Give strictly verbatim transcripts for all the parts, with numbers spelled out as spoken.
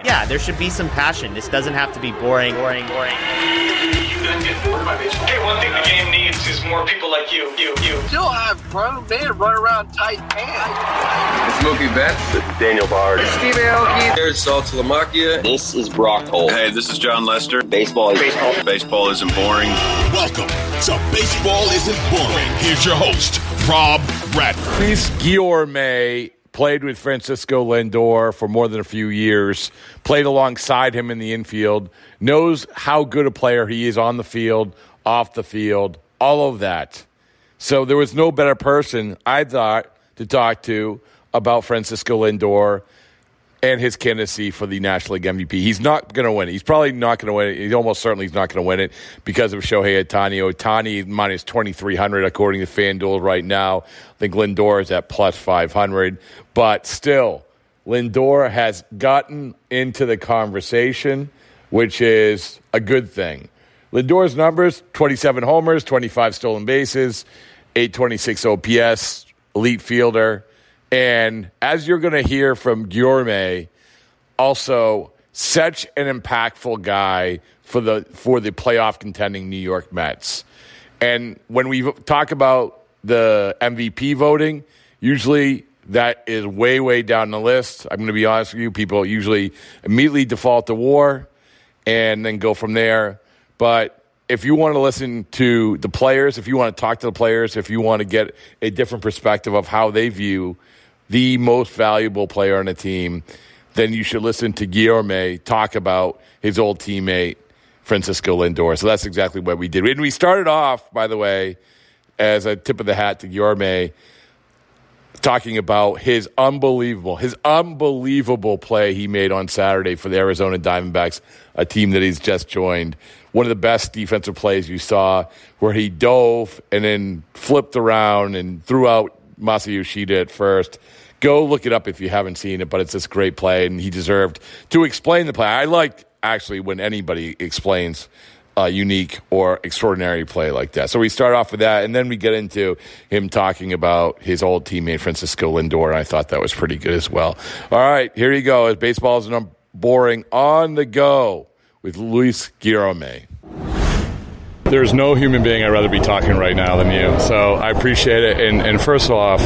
yeah, there should be some passion. This doesn't have to be boring, boring, boring. Hey, one thing the game needs is more people like you, you, you. Still have grown men run around tight pants. It's Mookie Betts. This is Daniel Bard. It's Steve Aoki. There's Sal Talamacchia. This is Brock Holt. Hey, this is John Lester. Baseball is baseball. Baseball isn't boring. Welcome to Baseball Isn't Boring. Here's your host, Rob Bradford. Luis Guillorme played with Francisco Lindor for more than a few years, played alongside him in the infield, knows how good a player he is on the field, off the field, all of that. So there was no better person, I thought, to talk to about Francisco Lindor and his candidacy for the National League M V P. He's not going to win it. He's probably not going to win it. He's almost certainly he's not going to win it because of Shohei Ohtani. Ohtani minus twenty-three hundred according to FanDuel right now. I think Lindor is at plus five hundred. But still, Lindor has gotten into the conversation, which is a good thing. Lindor's numbers, twenty-seven homers, twenty-five stolen bases, eight twenty-six O P S, elite fielder. And as you're going to hear from Guillorme, also such an impactful guy for the for the playoff contending New York Mets. And when we talk about the M V P voting, usually that is way, way down the list. I'm going to be honest with you. People usually immediately default to WAR and then go from there. But if you want to listen to the players, if you want to talk to the players, if you want to get a different perspective of how they view the most valuable player on the team, then you should listen to Guillorme talk about his old teammate, Francisco Lindor. So that's exactly what we did. And we started off, by the way, as a tip of the hat to Guillorme, talking about his unbelievable, his unbelievable play he made on Saturday for the Arizona Diamondbacks, a team that he's just joined. One of the best defensive plays you saw, where he dove and then flipped around and threw out Masahiro Yoshida at first. Go look it up if you haven't seen it, but it's this great play, and he deserved to explain the play. I like, actually, when anybody explains a unique or extraordinary play like that. So we start off with that, and then we get into him talking about his old teammate, Francisco Lindor, and I thought that was pretty good as well. All right, here you go. As baseball is boring, on the go with Luis Guillorme. There's no human being I'd rather be talking right now than you. So I appreciate it. And, and first off,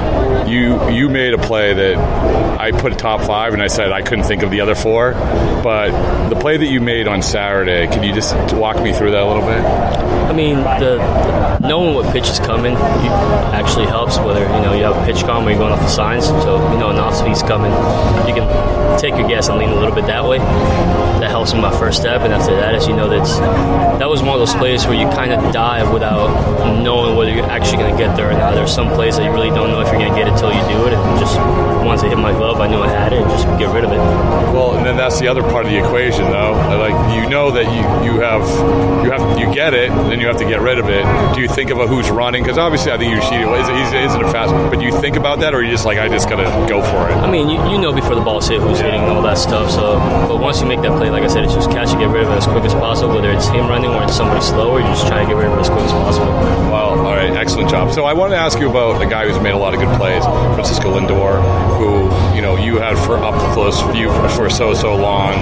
you you made a play that I put top five, and I said I couldn't think of the other four. But the play that you made on Saturday, can you just walk me through that a little bit? I mean, the, the knowing what pitch is coming actually helps. Whether you know you have a pitch calm or you're going off the signs, so you know an off speed's coming, you can take your gas and lean a little bit that way. That helps in my first step, and after that, as you know, that's that was one of those plays where you kind of dive without knowing whether you're actually going to get there or not. There's some plays that you really don't know if you're going to get it until you do it, and just once it hit my glove, I knew I had it, and just get rid of it. Well, and then that's the other part of the equation, though. Like you know that you, you have you have you get it, then you have to get rid of it. Do you think about who's running? Because obviously, I think Yoshida isn't, isn't a fast, but do you think about that, or are you just like I just gotta go for it? I mean, you, you know before the ball's hit who's hitting and all that stuff. So, but once you make that play, like I said, it's just catch it, get rid of it as quick as possible. Whether it's him running or it's somebody slower, you just try to get rid of it as quick as possible. Well, all right, excellent job. So I wanted to ask you about a guy who's made a lot of good plays, Francisco Lindor, who you know you had for up close view for, for so so long.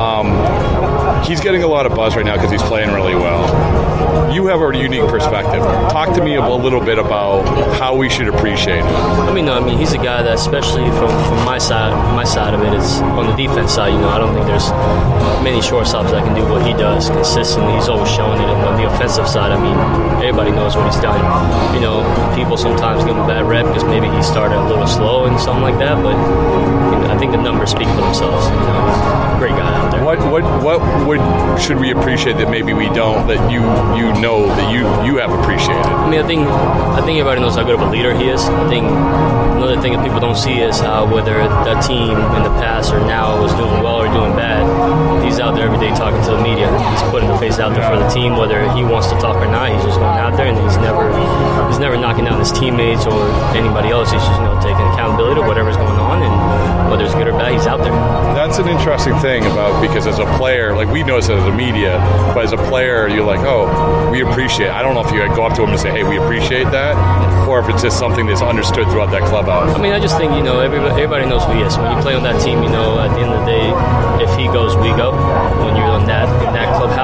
Um, he's getting a lot of buzz right now because he's playing really well. You have a unique perspective. Talk to me a little bit about how we should appreciate him. I mean, no, I mean he's a guy that, especially from, from my side, my side of it is on the defense side. You know, I don't think there's many shortstops that can do what he does consistently. He's always showing it. And on the offensive side, I mean, everybody knows what he's done. You know, people sometimes give him a bad rep because maybe he started a little slow and something like that. But you know, I think the numbers speak for themselves. You know, he's a great guy out there. What what what would should we appreciate that maybe we don't, that you you know that you you have appreciated? I mean, I think I think everybody knows how good of a leader he is. I think another thing that people don't see is how whether that team in the past or now was doing well or doing bad, he's out there every day talking to the media. He's putting the face out there for the team, whether he wants to talk or not. He's just going out there, and he's never he's never knocking down his teammates or anybody else. He's just you know taking accountability to whatever's going on, and whether it's good or bad, he's out there. That's an interesting thing about, because as a player, like we notice it as a media, but as a player, you're like, oh, we appreciate. I don't know if you go up to him and say, hey, we appreciate that, or if it's just something that's understood throughout that clubhouse. I mean, I just think, you know, everybody, everybody knows who he is. When you play on that team, you know, at the end of the day, if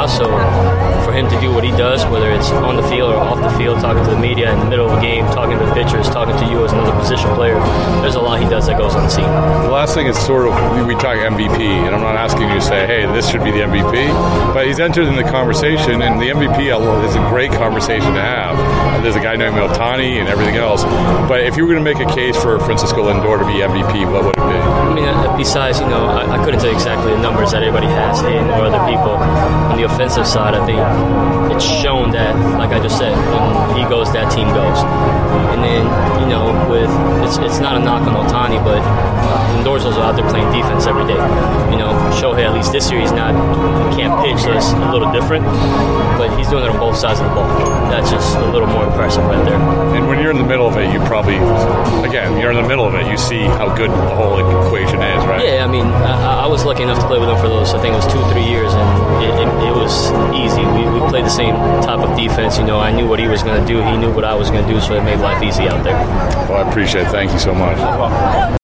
now. So for him to do what he does, whether it's on the field or off the field, talking to the media in the middle of a game, talking to the pitchers, talking to you as another position player, there's a lot he does that goes unseen. The last thing is sort of, we talk M V P, and I'm not asking you to say, hey, this should be the M V P, but he's entered in the conversation, and the M V P is a great conversation to have. There's a guy named Ohtani and everything else, but if you were going to make a case for Francisco Lindor to be M V P, what would it be? I mean, besides, you know, I, I couldn't tell you exactly the numbers that everybody has, him or other people. On the offensive side, I think it's shown that, like I just said, when he goes, that team goes. And then, you know, with it's it's not a knock on Ohtani, but Lindor's also out there playing defense every day. You know, Shohei, at least this year, he's not, can't pitch, so it's a little different, but he's doing it on both sides of the ball. That's just a little more impressive right there. And when you're in the middle of it, you probably, again, you're in the middle of it, you see how good the whole equation is, right? Yeah, I mean, I, I was lucky enough to play with him for those, I think it was two, three years, and it, it, it was easy. We, we played the same type of defense. You know, I knew what he was going to do. He knew what I was going to do, so it made life easy out there. Well, I appreciate it. Thank you so much.